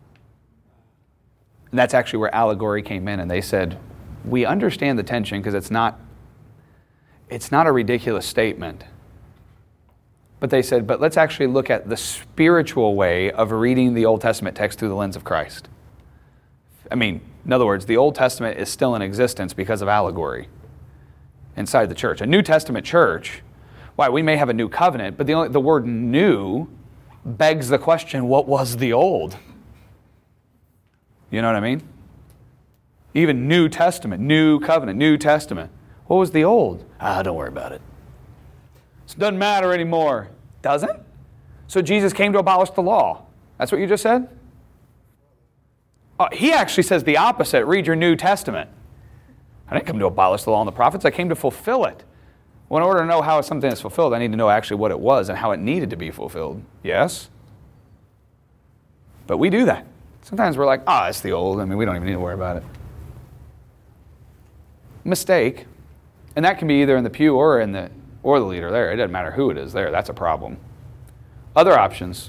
And that's actually where allegory came in, and they said, we understand the tension because it's not, it's not a ridiculous statement. But they said, but let's actually look at the spiritual way of reading the Old Testament text through the lens of Christ. I mean, in other words, the Old Testament is still in existence because of allegory inside the church. A New Testament church, why, we may have a new covenant, but the, only, the word new begs the question, what was the old? You know what I mean? Even New Testament, New Covenant, New Testament. What was the old? Ah, don't worry about it. It doesn't matter anymore. Doesn't? So Jesus came to abolish the law. That's what you just said? Oh, he actually says the opposite. Read your New Testament. I didn't come to abolish the law and the prophets. I came to fulfill it. Well, in order to know how something is fulfilled, I need to know actually what it was and how it needed to be fulfilled. Yes? But we do that. Sometimes we're like, ah, oh, it's the old. I mean, we don't even need to worry about it. Mistake. And that can be either in the pew or in the or the leader there. It doesn't matter who it is there. That's a problem. Other options.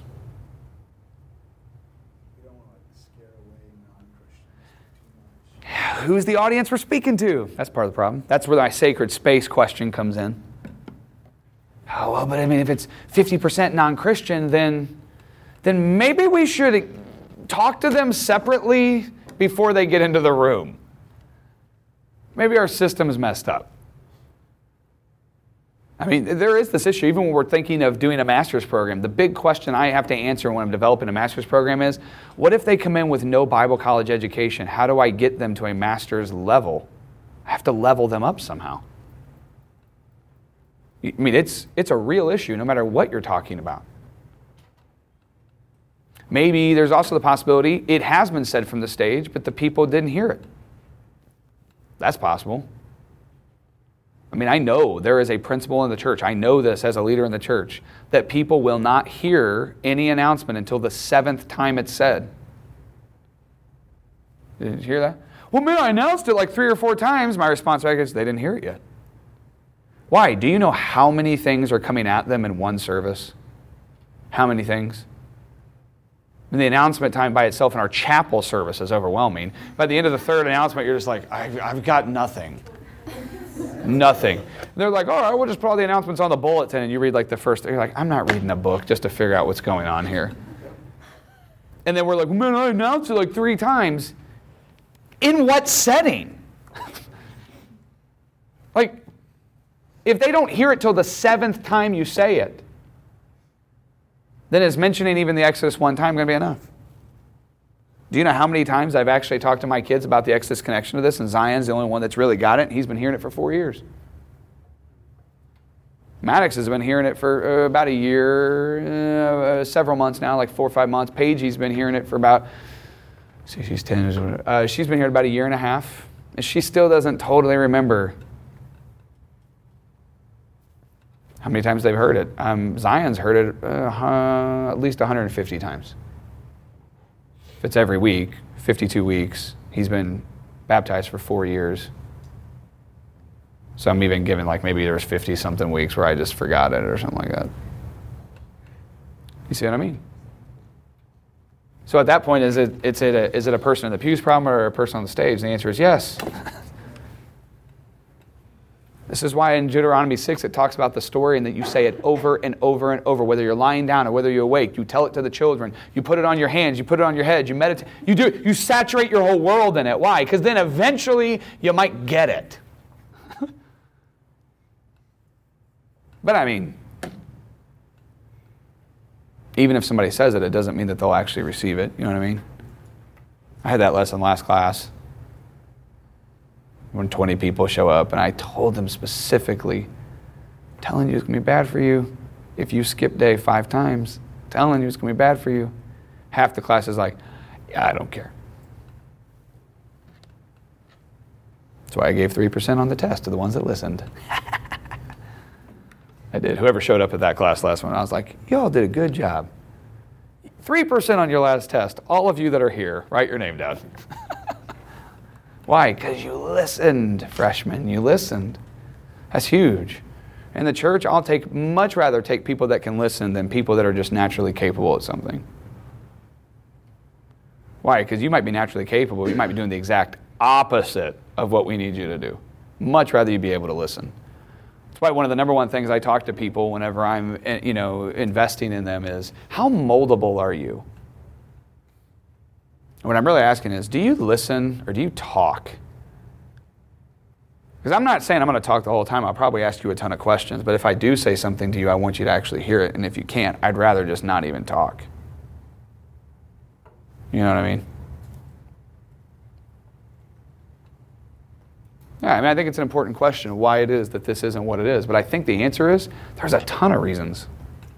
We don't want to scare away non-Christians too much. Who's the audience we're speaking to? That's part of the problem. That's where my sacred space question comes in. Oh, well, but I mean, if it's fifty percent non-Christian, then, then maybe we should talk to them separately before they get into the room. Maybe our system is messed up. I mean, there is this issue, even when we're thinking of doing a master's program. The big question I have to answer when I'm developing a master's program is, what if they come in with no Bible college education? How do I get them to a master's level? I have to level them up somehow. I mean, it's, it's a real issue no matter what you're talking about. Maybe there's also the possibility it has been said from the stage, but the people didn't hear it. That's possible. I mean, I know there is a principle in the church. I know this as a leader in the church, that people will not hear any announcement until the seventh time it's said. Did you hear that? Well, man, I announced it like three or four times. My response back is, they didn't hear it yet. Why? Do you know how many things are coming at them in one service? How many things? And the announcement time by itself in our chapel service is overwhelming. By the end of the third announcement, you're just like, I've, I've got nothing. Nothing. They're like, all right, we'll just put all the announcements on the bulletin, and you read like the first, you're like, I'm not reading a book just to figure out what's going on here. And then we're like, man, I announced it like three times. In what setting? Like, if they don't hear it till the seventh time you say it, then is mentioning even the Exodus one time going to be enough? Do you know how many times I've actually talked to my kids about the Exodus connection to this, and Zion's the only one that's really got it, and he's been hearing it for four years. Maddox has been hearing it for uh, about a year, uh, several months now, like four or five months. Paige's been hearing it for about, see, she's ten. Uh, she's been here about a year and a half, and she still doesn't totally remember how many times they've heard it. Um, Zion's heard it uh, at least one hundred fifty times. If it's every week, fifty-two weeks, he's been baptized for four years. So I'm even giving like maybe there's fifty-something weeks where I just forgot it or something like that. You see what I mean? So at that point, is it, it's a, is it a person in the pews problem or a person on the stage? And the answer is yes. This is why in Deuteronomy six it talks about the story and that you say it over and over and over, whether you're lying down or whether you're awake. You tell it to the children. You put it on your hands. You put it on your head. You meditate. You do. You saturate your whole world in it. Why? Because then eventually you might get it. But I mean, even if somebody says it, it doesn't mean that they'll actually receive it. You know what I mean? I had that lesson last class when twenty people show up, and I told them specifically, I'm telling you it's going to be bad for you if you skip day five times. I'm telling you it's going to be bad for you. Half the class is like, yeah, I don't care. That's why I gave three percent on the test to the ones that listened. I did. Whoever showed up at that class last one, I was like, y'all did a good job. three percent on your last test. All of you that are here, write your name down. Why? Because you listened, freshmen. You listened. That's huge. In the church, I'll take much rather take people that can listen than people that are just naturally capable at something. Why? Because you might be naturally capable. You might be doing the exact opposite of what we need you to do. Much rather you be able to listen. That's why one of the number one things I talk to people whenever I'm, you know, investing in them is, how moldable are you? What I'm really asking is, do you listen or do you talk? Because I'm not saying I'm going to talk the whole time. I'll probably ask you a ton of questions. But if I do say something to you, I want you to actually hear it. And if you can't, I'd rather just not even talk. You know what I mean? Yeah, I mean, I think it's an important question why it is that this isn't what it is. But I think the answer is there's a ton of reasons.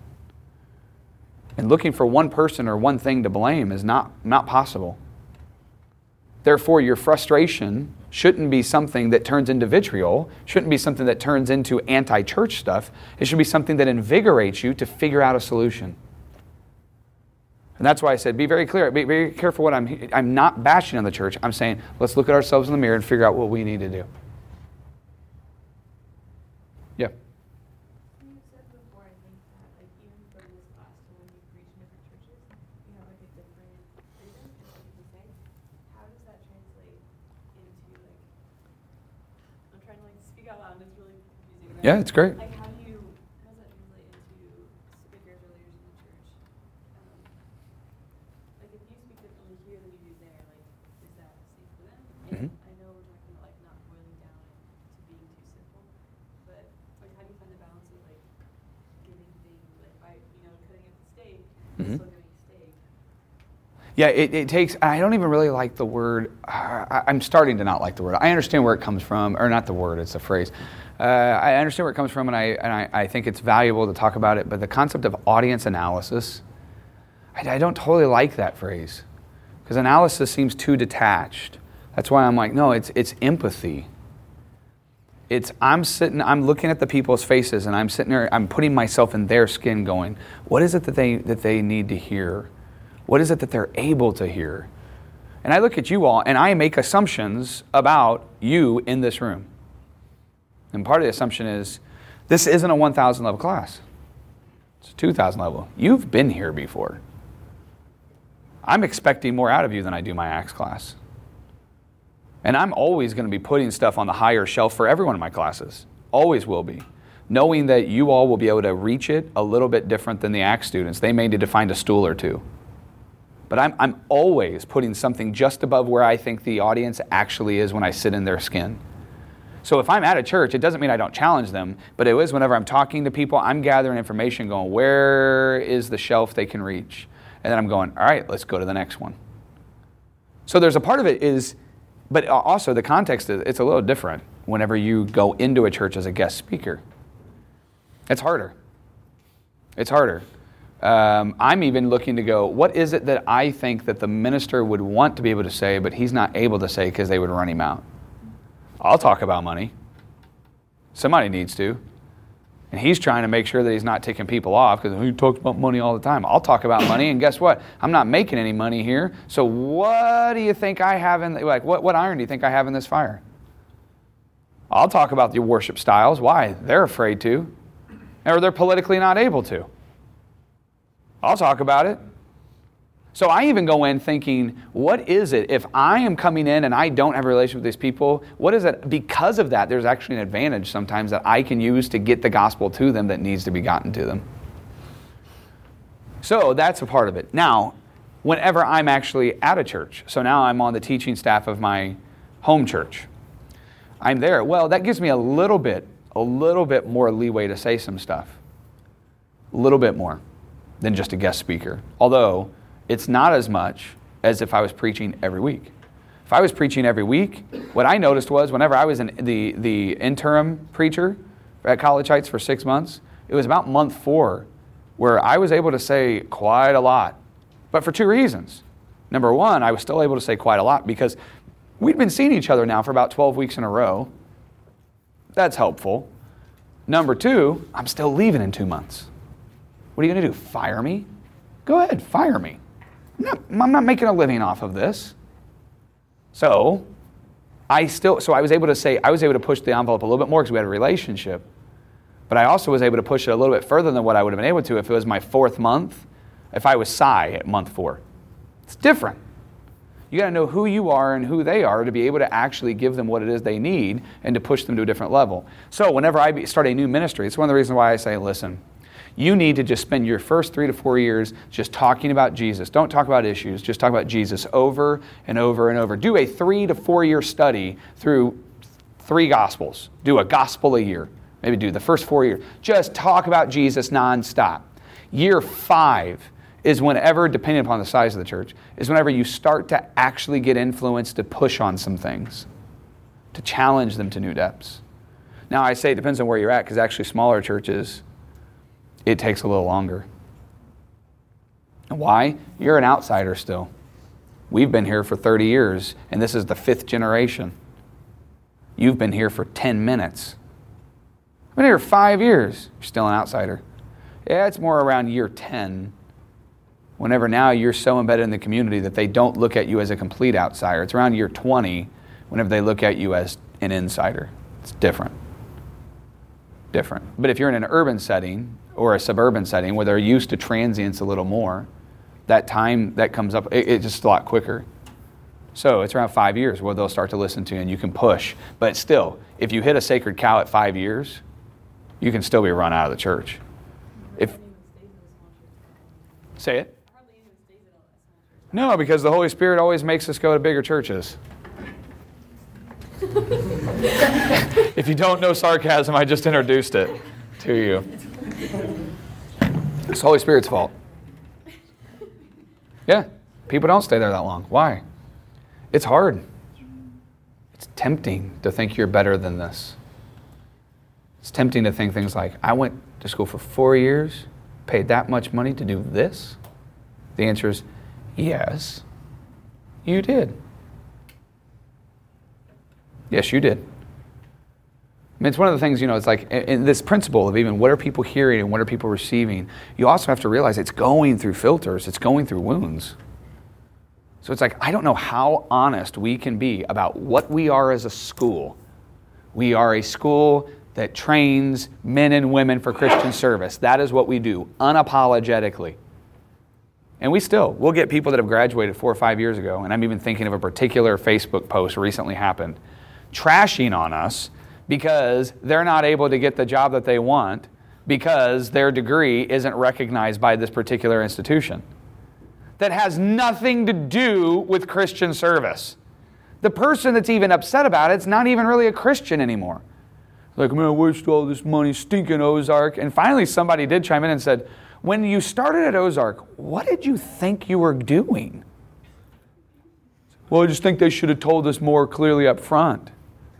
And looking for one person or one thing to blame is not, not possible. Therefore, your frustration shouldn't be something that turns into vitriol, shouldn't be something that turns into anti-church stuff. It should be something that invigorates you to figure out a solution. And that's why I said, be very clear, be very careful what I'm, I'm not bashing on the church. I'm saying, let's look at ourselves in the mirror and figure out what we need to do. Yeah. You said before, I think that, like, even for this class, when you preach in different churches, you have, like, a different vision, is what you can say. How does that translate into, like, I'm trying to, like, speak out loud, and it's really confusing. Right? Yeah, it's great. Like, how do you, how does that translate into speakers or leaders in the church? Um, like, if you speak differently here than you do there, like, is that safe for them? And Mhm. I know we're talking about, like, not boiling down to being too simple, but, like, how do you find the balance of it's still gonna stay. Yeah, it, it takes, I don't even really like the word, I, I'm starting to not like the word. I understand where it comes from, or not the word, it's a phrase. Uh, I understand where it comes from, and, I, and I, I think it's valuable to talk about it, but the concept of audience analysis, I, I don't totally like that phrase, because analysis seems too detached. That's why I'm like, no, it's it's empathy. It's, I'm sitting, I'm looking at the people's faces, and I'm sitting there, I'm putting myself in their skin going, what is it that they that they need to hear? What is it that they're able to hear? And I look at you all, and I make assumptions about you in this room. And part of the assumption is, this isn't a one thousand level class. It's a two thousand level. You've been here before. I'm expecting more out of you than I do my Acts class. And I'm always going to be putting stuff on the higher shelf for everyone in my classes. Always will be. Knowing that you all will be able to reach it a little bit different than the Acts students. They may need to find a stool or two. But I'm, I'm always putting something just above where I think the audience actually is when I sit in their skin. So if I'm at a church, it doesn't mean I don't challenge them, but it is whenever I'm talking to people, I'm gathering information going, where is the shelf they can reach? And then I'm going, all right, let's go to the next one. So there's a part of it is, but also the context is, it's a little different whenever you go into a church as a guest speaker. It's harder. It's harder. Um, I'm even looking to go, what is it that I think that the minister would want to be able to say, but he's not able to say because they would run him out? I'll talk about money. Somebody needs to. And he's trying to make sure that he's not ticking people off because he talks about money all the time. I'll talk about money, and guess what? I'm not making any money here. So what do you think I have in, like, what, what iron do you think I have in this fire? I'll talk about the worship styles. Why? They're afraid to. Or they're politically not able to. I'll talk about it. So I even go in thinking, what is it? If I am coming in and I don't have a relationship with these people, what is it? Because of that, there's actually an advantage sometimes that I can use to get the gospel to them that needs to be gotten to them. So that's a part of it. Now, whenever I'm actually at a church, so now I'm on the teaching staff of my home church, I'm there. Well, that gives me a little bit, a little bit more leeway to say some stuff. A little bit more than just a guest speaker. Although, it's not as much as if I was preaching every week. If I was preaching every week, what I noticed was whenever I was in the, the interim preacher at College Heights for six months, it was about month four where I was able to say quite a lot. But for two reasons. Number one, I was still able to say quite a lot because we'd been seeing each other now for about twelve weeks in a row. That's helpful. Number two, I'm still leaving in two months. What are you going to do, fire me? Go ahead, fire me. I'm not, I'm not making a living off of this. So, I still, so I was able to say, I was able to push the envelope a little bit more because we had a relationship. But I also was able to push it a little bit further than what I would have been able to if it was my fourth month, if I was Cy at month four. It's different. You got to know who you are and who they are to be able to actually give them what it is they need and to push them to a different level. So whenever I start a new ministry, it's one of the reasons why I say, listen, you need to just spend your first three to four years just talking about Jesus. Don't talk about issues. Just talk about Jesus over and over and over. Do a three to four year study through three Gospels. Do a Gospel a year. Maybe do the first four years. Just talk about Jesus nonstop. Year five is whenever, depending upon the size of the church, is whenever you start to actually get influence to push on some things, to challenge them to new depths. Now I say it depends on where you're at because actually smaller churches, it takes a little longer. Why? You're an outsider still. We've been here for thirty years, and this is the fifth generation. You've been here for ten minutes. I've been here five years. You're still an outsider. Yeah, it's more around year ten. Whenever now you're so embedded in the community that they don't look at you as a complete outsider. It's around year twenty whenever they look at you as an insider. It's different. Different. But if you're in an urban setting or a suburban setting where they're used to transients a little more, that time that comes up, it, it's just a lot quicker. So it's around five years where they'll start to listen to you and you can push. But still, if you hit a sacred cow at five years, you can still be run out of the church. If Say it. No, because the Holy Spirit always makes us go to bigger churches. If you don't know sarcasm, I just introduced it to you. It's the Holy Spirit's fault. Yeah. People don't stay there that long. Why? It's hard. It's tempting to think you're better than this. It's tempting to think things like, I went to school for four years, paid that much money to do this? The answer is, yes, you did. Yes, you did. I mean, it's one of the things, you know, it's like in this principle of even what are people hearing and what are people receiving, you also have to realize it's going through filters, it's going through wounds. So it's like, I don't know how honest we can be about what we are as a school. We are a school that trains men and women for Christian service. That is what we do, unapologetically. And we still, we'll get people that have graduated four or five years ago, and I'm even thinking of a particular Facebook post recently happened, trashing on us because they're not able to get the job that they want because their degree isn't recognized by this particular institution. That has nothing to do with Christian service. The person that's even upset about it's not even really a Christian anymore. Like, man, I wasted all this money stinking Ozark. And finally somebody did chime in and said, when you started at Ozark, what did you think you were doing? Well, I just think they should have told us more clearly up front.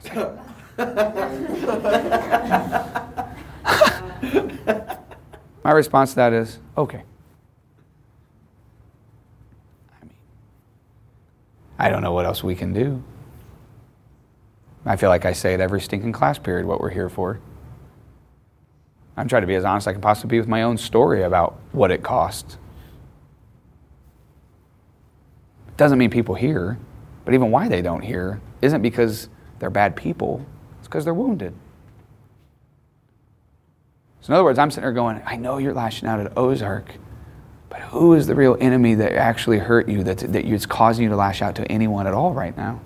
My response to that is, okay. I mean, I don't know what else we can do. I feel like I say it every stinking class period what we're here for. I'm trying to be as honest as I can possibly be with my own story about what it costs. Doesn't mean people hear, but even why they don't hear isn't because they're bad people. It's because they're wounded. So in other words, I'm sitting there going, I know you're lashing out at Ozark, but who is the real enemy that actually hurt you, that, that is causing you to lash out to anyone at all right now?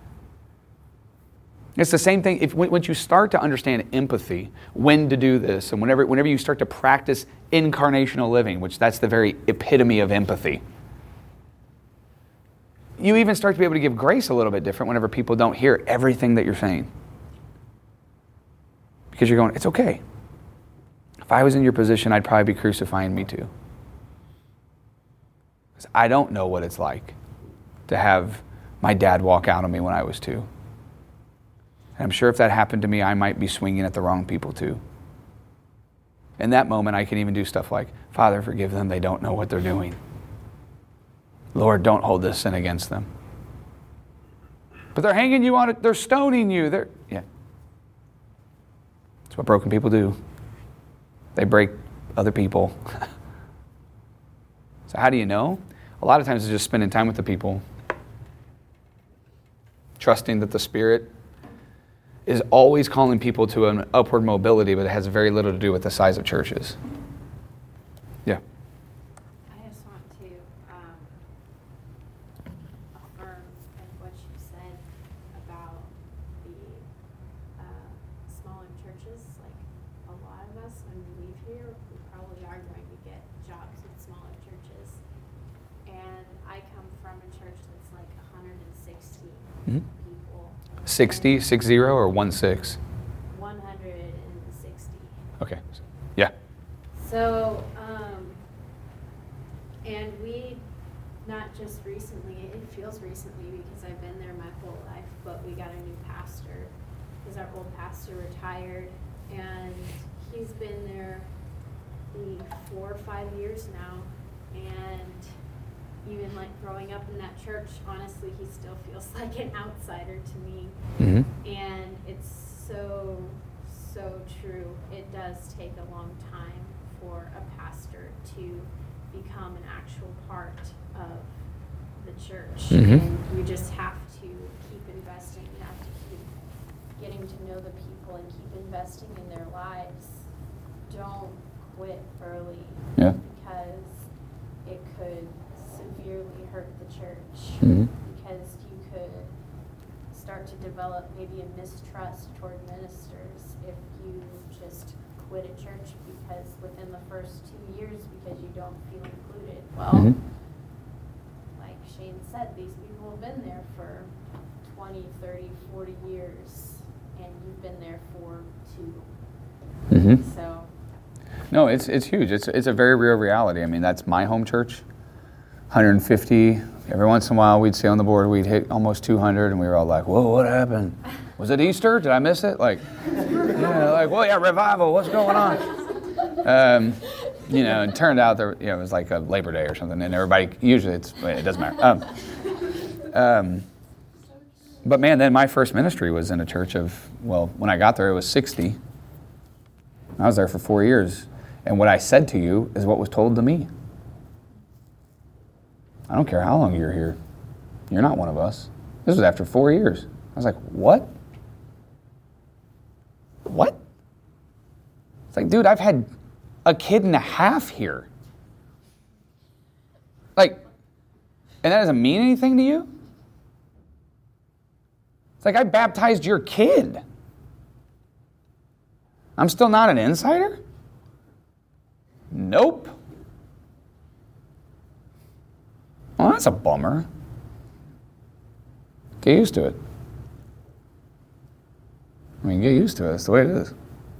It's the same thing. If once you start to understand empathy, when to do this, and whenever whenever you start to practice incarnational living, which that's the very epitome of empathy, you even start to be able to give grace a little bit different whenever people don't hear everything that you're saying. Because you're going, it's okay. If I was in your position, I'd probably be crucifying me too. Because I don't know what it's like to have my dad walk out on me when I was two. And I'm sure if that happened to me, I might be swinging at the wrong people too. In that moment, I can even do stuff like, Father, forgive them, they don't know what they're doing. Lord, don't hold this sin against them. But they're hanging you on it, they're stoning you. They're yeah. That's what broken people do. They break other people. So how do you know? A lot of times it's just spending time with the people, trusting that the Spirit is always calling people to an upward mobility, but it has very little to do with the size of churches. Yeah. I just want to um, affirm what you said about the uh, smaller churches. Like a lot of us, when we leave here, we probably are going to get jobs with smaller churches. And I come from a church that's like one hundred sixty Mm-hmm. people. sixty, six zero, or one six? one hundred sixty. Okay. Yeah. So, um, and we, not just recently, it feels recently because I've been there my whole life, but we got a new pastor because our old pastor retired, and he's been there the four or five years now, and even like growing up in that church, honestly, he still feels like an outsider to me. Mm-hmm. And it's so, so true. It does take a long time for a pastor to become an actual part of the church. Mm-hmm. And you just have to keep investing. You have to keep getting to know the people and keep investing in their lives. Don't quit early. Yeah. Because it could severely hurt the church. Mm-hmm. Because you could start to develop maybe a mistrust toward ministers if you just quit a church because within the first two years because you don't feel included. Well, Mm-hmm. like Shane said, these people have been there for twenty, thirty, forty years, and you've been there for two. Mm-hmm. So, No, it's it's huge. It's it's a very real reality. I mean, that's my home church. hundred fifty. Every once in a while, we'd see on the board, we'd hit almost two hundred, and we were all like, whoa, what happened? Was it Easter? Did I miss it? Like, yeah, like, well, yeah, revival, what's going on? Um, you know, it turned out there, you know, it was like a Labor Day or something, and everybody, usually it's, it doesn't matter. Um, um, but man, then my first ministry was in a church of, well, when I got there, it was sixty. I was there for four years. And what I said to you is what was told to me. I don't care how long you're here. You're not one of us. This was after four years. I was like, what? What? It's like, dude, I've had a kid and a half here. Like, and that doesn't mean anything to you? It's like I baptized your kid. I'm still not an insider? Nope. Well, that's a bummer. Get used to it. I mean, get used to it. That's the way it is.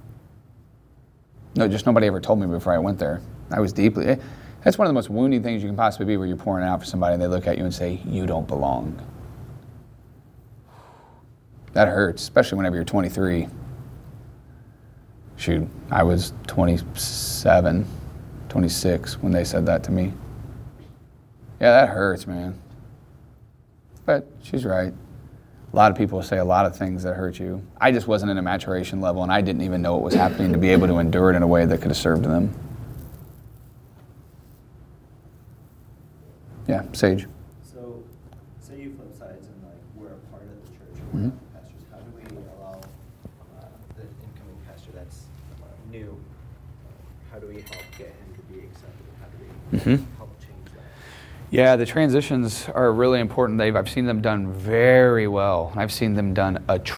No, just nobody ever told me before I went there. I was deeply... That's one of the most wounding things you can possibly be, where you're pouring out for somebody and they look at you and say, you don't belong. That hurts, especially whenever you're twenty-three. Shoot, I was twenty-seven, twenty-six when they said that to me. Yeah, that hurts, man. But she's right. A lot of people say a lot of things that hurt you. I just wasn't in a maturation level, and I didn't even know what was happening to be able to endure it in a way that could have served them. Yeah, Sage. So, say you flip sides and like we're a part of the church, or Mm-hmm. we're not pastors. How do we allow uh, the incoming pastor that's new? How do we help get him to be accepted? How do we Mm-hmm. help change that? Yeah, the transitions are really important. They've I've seen them done very well. I've seen them done